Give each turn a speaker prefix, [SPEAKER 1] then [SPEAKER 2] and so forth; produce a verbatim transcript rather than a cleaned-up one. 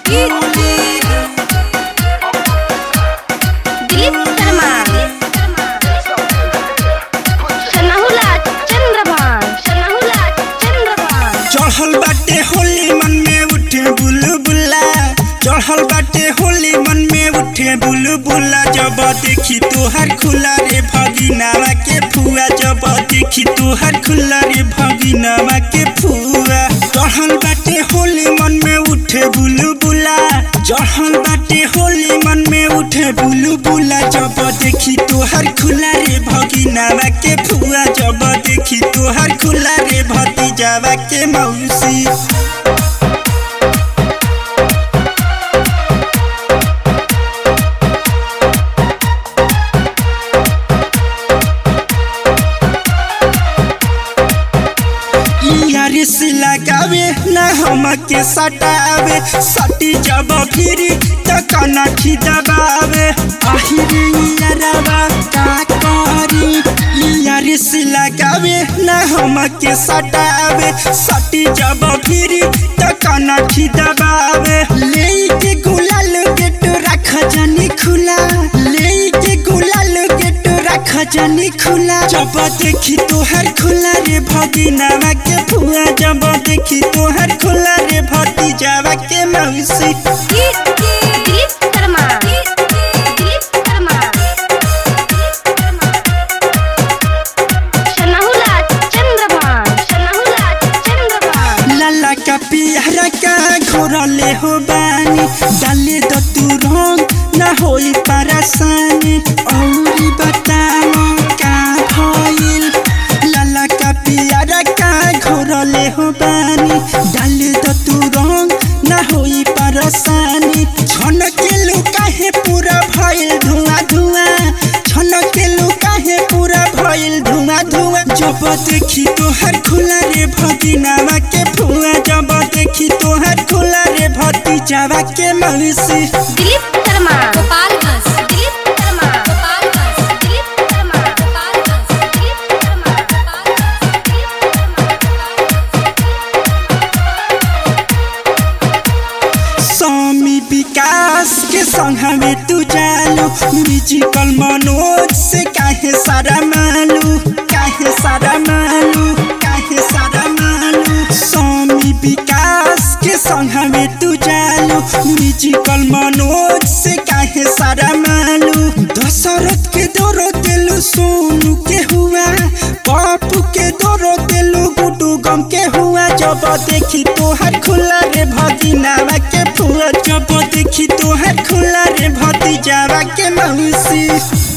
[SPEAKER 1] दिलीप शर्मा सनाहुला चंद्रभान सनाहुला चंद्रभान
[SPEAKER 2] चढ़ल बाटे होली मन में उठे बुलबुला चढ़ल बाटे होली मन में उठे बुलबुला जब देखी तोहर खुला रे भगिनावा के फुआ जब देखी तोहर खुला रे भगिनावा के फुआ चढ़ल बाटे होली मन में उठे बुलबुला चढ़ल बाटे होली मन में उठे बुलबुला जब देखी तोहर खुला रे भगिनावा के फुआ जब देखी तोहर खुला रे भतीजावा के मौसी से लगावे ना हमके सटावे सटी जब फिरी त कनखी दबावे आहिरे यारवा का करी यार से लगावे ना हमके सटावे सटी जब फिरी त कनखी दबावे लेके गुलाल के तो रख जानी खुला लेके गुलाल के तो रख जानी खुला जब देखी तोहर खुला रे भगिनावा के फुआ जब देखी तोहर खुला रे भतीजावा के मौसी
[SPEAKER 1] दिलीप शर्मा दिलीप शर्मा सनाहुला चंद्रभान सनाहुला चंद्रभान
[SPEAKER 2] लाला का पियरा का घोरले हो बानी डाले द तू रंग ना होई परेशानी औरी बताओ का भइल लाला का पियरा का घोरले हो बानी डाले द तू रंग ना होई परेशानी छन के लुकाहे पूरा भइल धुआं धुआं छन के लुकाहे पूरा भइल धुआं धुआं जब देखी तोहर खुला रे भगिनावा के फुआ जब देखी तोहर खुला रे भतीजावा के मौसी
[SPEAKER 1] दिलीप शर्मा गोपालगंज दिलीप शर्मा गोपालगंज दिलीप शर्मा गोपालगंज दिलीप शर्मा गोपालगंज
[SPEAKER 2] स्वामी विकास के संग हमें तू जालू म्यूजिकल मनोज से काहे सारा मालू काहे सारा मालू काहे सारा मालू स्वामी विकास के संग हमें तू जालू म्यूजिकल मनोज से काहे सारा मालू दशरथ के दोरो दिलू सोनू के हुआ बापू के दोरो दिलू गुडू गम के हुआ जब देखी तोहर खुला रे भगिनावा के फुआ जब देखी तोहर खुला रे भतीजावा के मौसी।